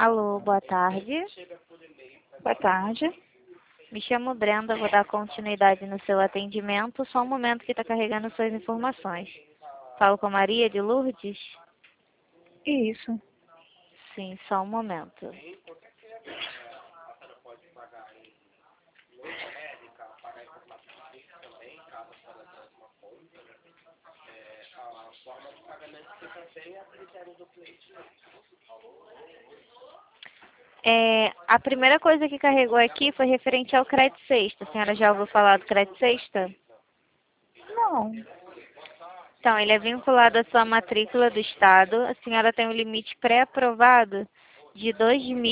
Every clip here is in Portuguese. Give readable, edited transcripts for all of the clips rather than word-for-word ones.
Alô, boa tarde. Boa tarde. Me chamo Brenda, vou dar continuidade no seu atendimento. Só um momento que está carregando suas informações. Falo com a Maria de Lourdes? Isso. Sim, só um momento. A primeira coisa que carregou aqui foi referente ao crédito sexta. A senhora já ouviu falar do crédito sexta? Não. Então, ele é vinculado à sua matrícula do Estado. A senhora tem um limite pré-aprovado de R$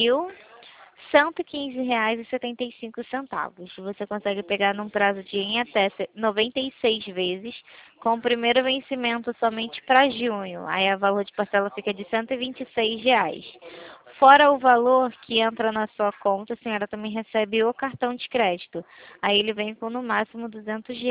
2.115,75. Você consegue pegar num prazo de em até 96 vezes, com o primeiro vencimento somente para junho. Aí o valor de parcela fica de R$ 126. Fora o valor que entra na sua conta, a senhora também recebe o cartão de crédito. Aí ele vem com no máximo R$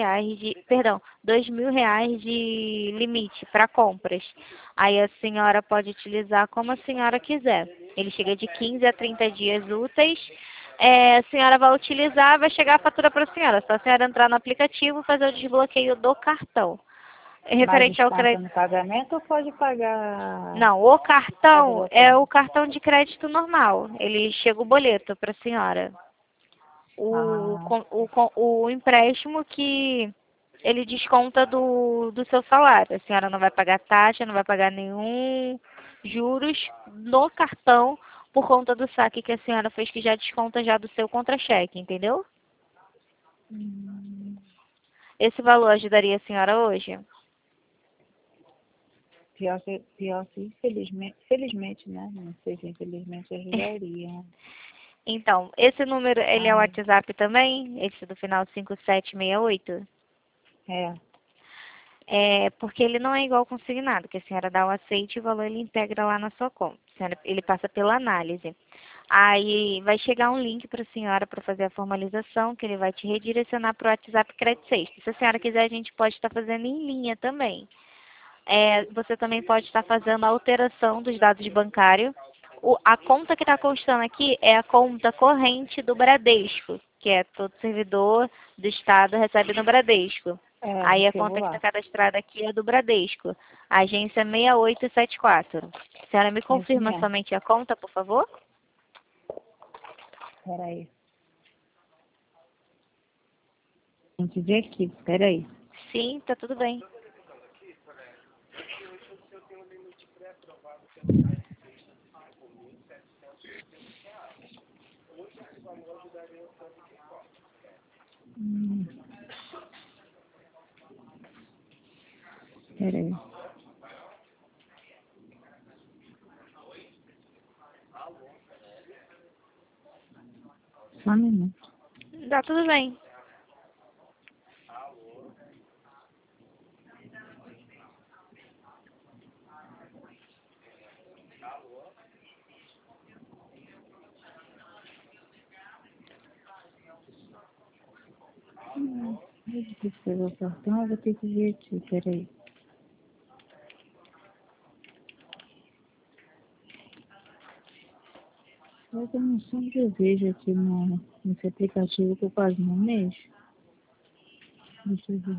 2.000 de limite para compras. Aí a senhora pode utilizar como a senhora quiser. Ele chega de 15 a 30 dias úteis. A senhora vai utilizar, vai chegar a fatura para a senhora. Só a senhora entrar no aplicativo e fazer o desbloqueio do cartão. Mas Referente ao desconta crédito. no pagamento ou pode pagar? Não, o cartão é Boleto? o cartão de crédito normal. Ele chega o boleto para a senhora. Ah, O empréstimo que ele desconta do seu salário. A senhora não vai pagar taxa, não vai pagar nenhum juros no cartão por conta do saque que a senhora fez, que já desconta já do seu contra-cheque, entendeu? Esse valor ajudaria a senhora hoje? pior que felizmente, né? Não sei se infelizmente ajudaria. Então, esse número, ele é o Ai, WhatsApp também? Esse do final 5768? é. Porque ele não é igual consignado, que a senhora dá o aceite e o valor ele integra lá na sua conta. Ele passa pela análise. Aí vai chegar um link para a senhora para fazer a formalização, que ele vai te redirecionar para o WhatsApp Crédito Sexta. Se a senhora quiser, a gente pode estar fazendo em linha também. Você também pode estar fazendo a alteração dos dados bancários. A conta que está constando aqui é a conta corrente do Bradesco, que é todo servidor do Estado recebe no Bradesco. É, Aí a recebo conta que está lá. cadastrada aqui é do Bradesco, agência 6874. A senhora me É isso confirma mesmo. somente a conta, por favor? Peraí. Tem que ver aqui. Peraí. Sim, tá tudo bem. Hum, Peraí. Só um minuto. Tá tudo bem. Eu vou ter que pegar o cartão, eu vou ter que ver aqui. Peraí. Eu não sempre vejo aqui nesse aplicativo que eu quase não mexo. Deixa eu ver.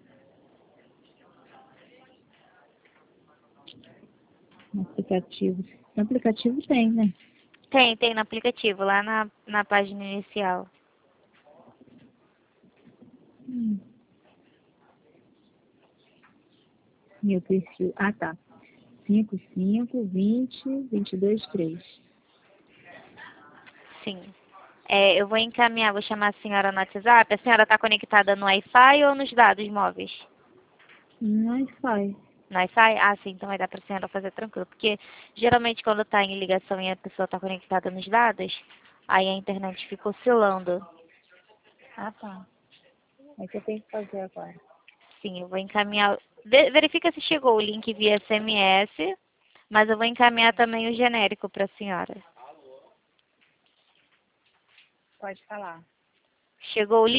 No aplicativo. No aplicativo tem, né? Tem no aplicativo, lá na página inicial. Hum. Meu perfil. Ah, tá. 55 20 22 3. Sim. Eu vou encaminhar, vou chamar a senhora no WhatsApp. A senhora está conectada no Wi-Fi ou nos dados móveis? Mas faz. No Wi-Fi? Ah, sim, então vai dar para a senhora fazer tranquilo. Porque geralmente quando está em ligação e a pessoa está conectada nos dados, aí a internet fica oscilando. Ah, tá. É o que eu tenho que fazer agora. Sim, eu vou encaminhar. Verifica se chegou o link via SMS, mas eu vou encaminhar também o genérico para a senhora. Pode falar. Chegou o link via SMS? Link. Tá.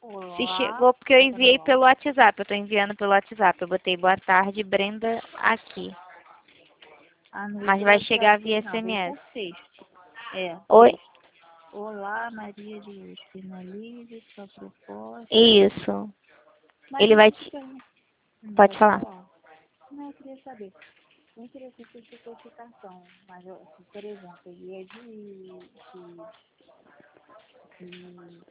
Se Olá. chegou porque eu enviei Perdão. pelo WhatsApp. Eu tô enviando pelo WhatsApp. Eu botei boa tarde, Brenda, aqui. Ah, não veio Mas pelo vai chegar WhatsApp, via não. Veio SMS. por texto. É, Oi? texto. Olá, Maria de Luz. Finalize sua proposta. Isso. Mas Ele deixa vai eu te te... perguntar. Pode Pode falar. falar. Não, eu queria saber. O interessante é se fosse cartão. Mas, assim, por exemplo, ele é de,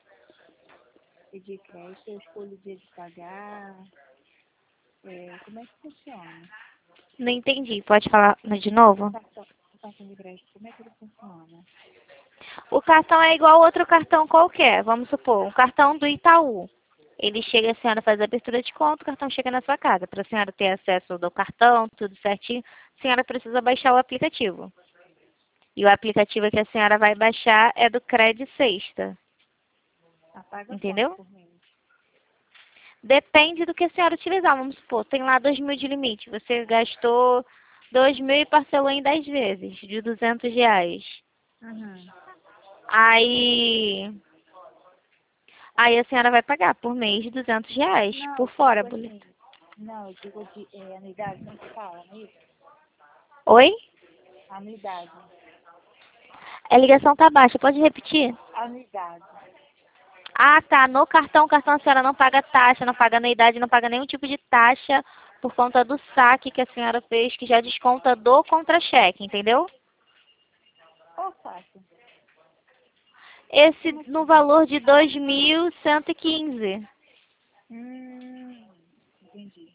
de crédito. Eu escolho o dia de pagar. Como é que funciona? Não entendi. Pode falar de novo? O cartão de crédito, como é que ele funciona? O cartão é igual outro cartão qualquer. Vamos supor, um cartão do Itaú. Ele chega, a senhora faz a abertura de conta, o cartão chega na sua casa. Para a senhora ter acesso do cartão, tudo certinho, a senhora precisa baixar o aplicativo. E o aplicativo que a senhora vai baixar é do Cred Sexta. Paga quanto Entendeu? por mês? Depende do que a senhora utilizar. Vamos supor, tem lá 2.000 de limite. Você gastou 2.000 e parcelou em 10 vezes, de R$ 200. Uhum. Aí, aí a senhora vai pagar por mês R$ 200 Não, por eu fora, digo boleto. assim. Não, eu digo de anuidade, como que fala, não é isso? Oi? Anuidade. A ligação tá baixa, pode repetir? Anuidade. Ah, tá. No cartão, a senhora não paga taxa, não paga anuidade, não paga nenhum tipo de taxa por conta do saque que a senhora fez, que já desconta do contra-cheque, entendeu? Qual saque? Esse Como no assim? valor de 2.115. Entendi.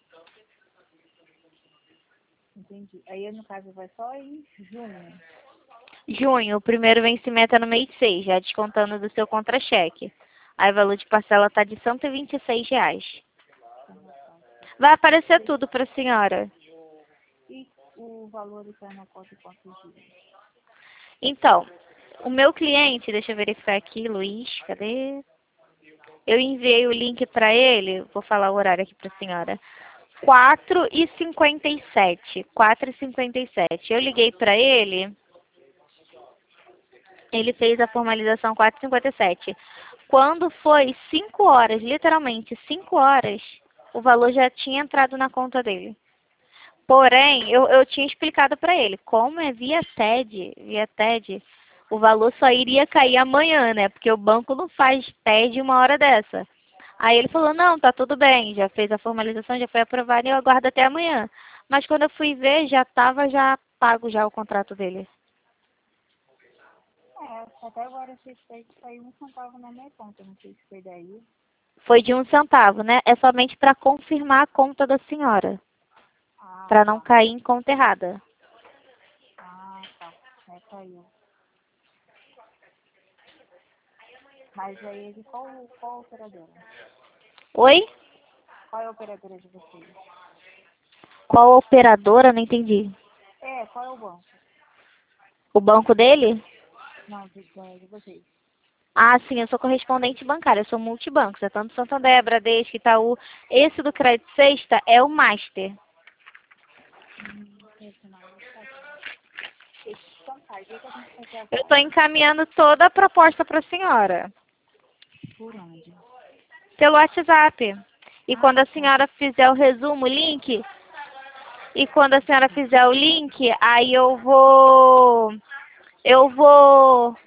Entendi. Aí, no caso, vai só em junho. Junho, o primeiro vencimento é no mês 6, já descontando do seu contra-cheque. Aí o valor de parcela tá de R$ 126. Tá anotado. Vai aparecer tudo para a senhora. E o valor está na conta em quantos dias? Então, o meu cliente, deixa eu verificar aqui, Luiz, cadê? Eu enviei o link para ele, vou falar o horário aqui para a senhora. 4h57. 4h57. Eu liguei para ele, ele fez a formalização 4h57. Quando foi 5 horas, literalmente 5 horas, o valor já tinha entrado na conta dele. Porém, eu tinha explicado para ele, como é via TED, o valor só iria cair amanhã, né? Porque o banco não faz TED uma hora dessa. Aí ele falou, não, tá tudo bem, já fez a formalização, já foi aprovado e eu aguardo até amanhã. Mas quando eu fui ver, já estava já pago já o contrato dele. Até agora eu sei que saiu 1 centavo na minha conta. Não sei se foi daí. Foi de 1 centavo, né? É somente para confirmar a conta da senhora, Ah, para não tá. cair em conta errada. Ah, tá. Caiu. Mas aí ele, qual a operadora? Oi? Qual é a operadora de vocês? Qual operadora? Não entendi. Qual é o banco? O banco dele? Não, de vocês. Ah, sim, eu sou correspondente bancária, eu sou multibanco, é tanto Santander, Bradesco, Itaú. Esse do Crédito Sexta é o Master. Esse não, tá aqui. Então tá, o que a gente vai fazer Eu agora? estou encaminhando toda a proposta para a senhora, Por onde? pelo WhatsApp. E quando Ah, a tá. senhora fizer o resumo, o link, e quando a senhora fizer o link, aí eu vou